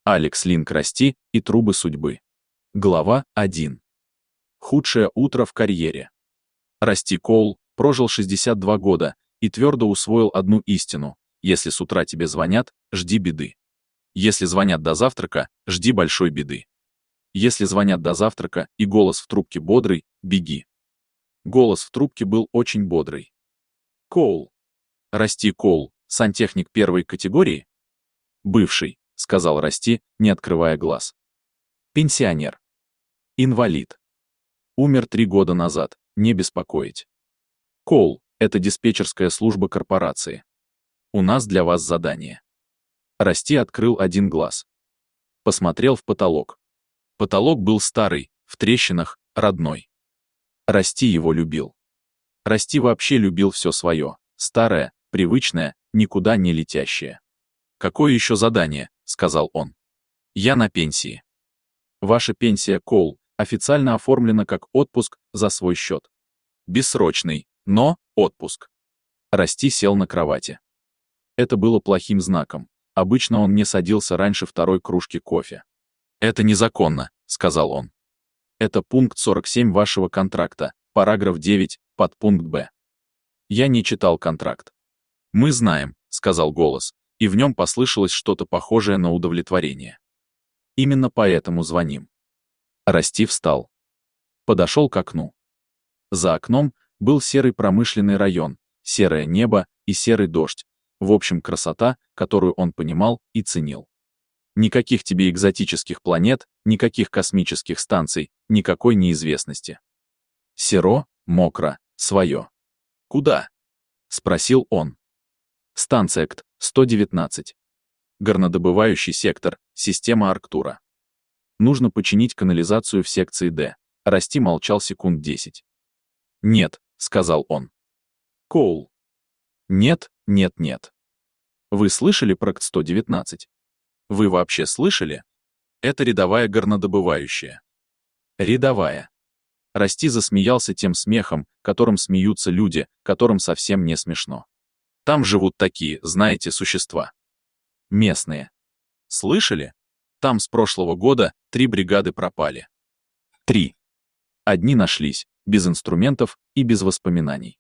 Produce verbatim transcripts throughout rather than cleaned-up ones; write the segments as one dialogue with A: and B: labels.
A: Алекс Линк Расти и трубы судьбы. Глава один. Худшее утро в карьере. Расти Коул прожил шестьдесят два года и твердо усвоил одну истину: если с утра тебе звонят, жди беды. Если звонят до завтрака, жди большой беды. Если звонят до завтрака и голос в трубке бодрый, беги. Голос в трубке был очень бодрый. Коул. Расти Коул, сантехник первой категории? Бывший, сказал Расти, не открывая глаз. Пенсионер. Инвалид. Умер три года назад, не беспокоить. Коул, это диспетчерская служба корпорации. У нас для вас задание. Расти открыл один глаз. Посмотрел в потолок. Потолок был старый, в трещинах, родной. Расти его любил. Расти вообще любил все свое, старое, привычное, никуда не летящее. «Какое еще задание?» — сказал он. «Я на пенсии». «Ваша пенсия, Коул, официально оформлена как отпуск за свой счет. Бессрочный, но отпуск». Расти сел на кровати. Это было плохим знаком. Обычно он не садился раньше второй кружки кофе. «Это незаконно», — сказал он. «Это пункт сорок семь вашего контракта, параграф девять, подпункт Б». Я не читал контракт. «Мы знаем», — сказал голос, и в нем послышалось что-то похожее на удовлетворение. «Именно поэтому звоним». Расти встал. Подошел к окну. За окном был серый промышленный район, серое небо и серый дождь. В общем, красота, которую он понимал и ценил. Никаких тебе экзотических планет, никаких космических станций, никакой неизвестности. Серо, мокро, свое. «Куда?» — спросил он. «Станция КТ сто девятнадцать. Горнодобывающий сектор, система Арктура. Нужно починить канализацию в секции Д». Расти молчал секунд десять. «Нет», — сказал он. «Коул». «Нет, нет, нет. Вы слышали про КТ сто девятнадцать? Вы вообще слышали? Это рядовая горнодобывающая». «Рядовая». Расти засмеялся тем смехом, которым смеются люди, которым совсем не смешно. «Там живут такие, знаете, существа. Местные. Слышали? Там с прошлого года три бригады пропали. Три. Одни нашлись, без инструментов и без воспоминаний.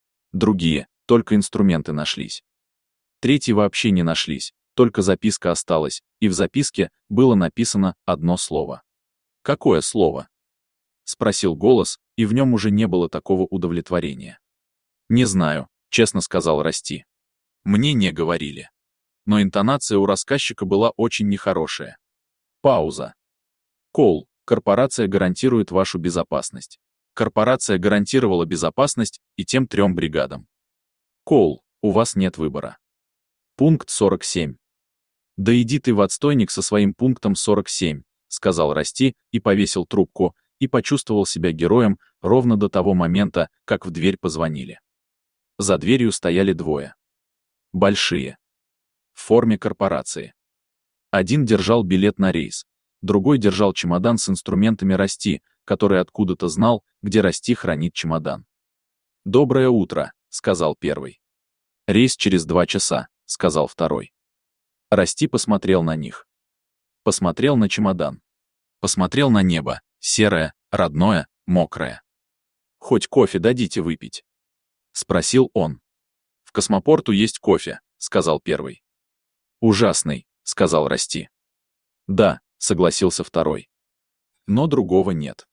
A: Другие, только инструменты нашлись. Третьи вообще не нашлись, только записка осталась, и в записке было написано одно слово. «Какое слово?» — спросил голос, и в нем уже не было такого удовлетворения. «Не знаю», — честно сказал Расти. «Мне не говорили». Но интонация у рассказчика была очень нехорошая. Пауза. «Коул, корпорация гарантирует вашу безопасность». Корпорация гарантировала безопасность и тем трем бригадам. «Коул, у вас нет выбора». Пункт сорок семь. «Да иди ты в отстойник со своим пунктом сорок семь», — сказал Расти и повесил трубку, и почувствовал себя героем ровно до того момента, как в дверь позвонили. За дверью стояли двое. Большие. В форме корпорации. Один держал билет на рейс, другой держал чемодан с инструментами Расти, который откуда-то знал, где Расти хранит чемодан. «Доброе утро», — сказал первый. «Рейс через два часа», — сказал второй. Расти посмотрел на них. Посмотрел на чемодан. Посмотрел на небо, серое, родное, мокрое. «Хоть кофе дадите выпить?» — спросил он. «В космопорту есть кофе», — сказал первый. «Ужасный», — сказал Расти. «Да», — согласился второй. «Но другого нет».